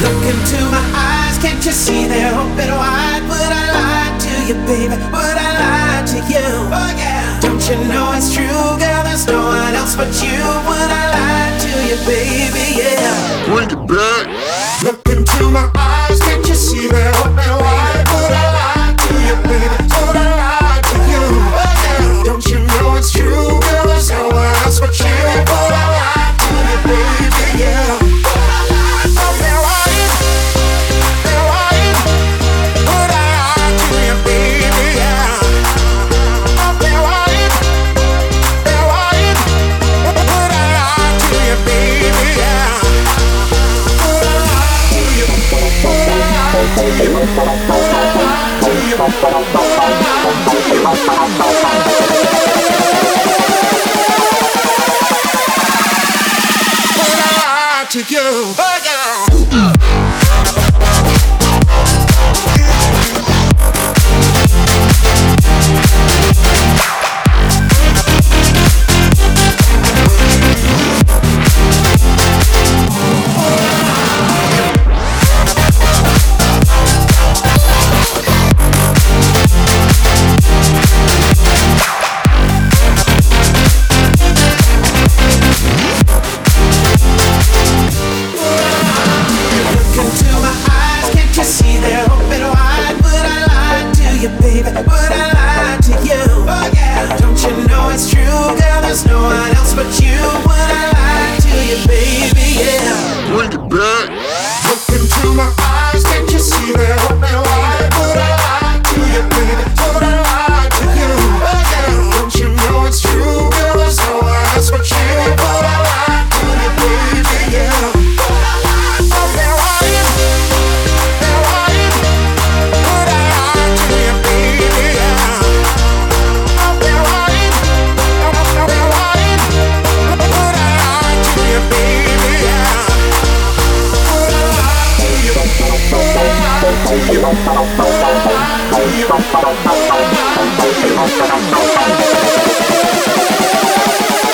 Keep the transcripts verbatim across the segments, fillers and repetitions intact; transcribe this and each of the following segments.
Look into my eyes, can't you see they're open wide? Would I lie to you, baby? Would I lie to you? Oh yeah. Don't you know it's true, girl? There's no one else but you. Would I lie to you, baby? Yeah. Bring it back. Look into my eyes, can't you see they're open wide? Would I lie to you, baby? Would I lie to you? Oh yeah. Don't you know it's true, girl? There's no one else but you. Would I lie to you, baby? Yeah. To you, oh yeah.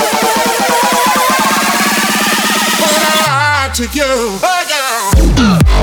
To you, oh yeah.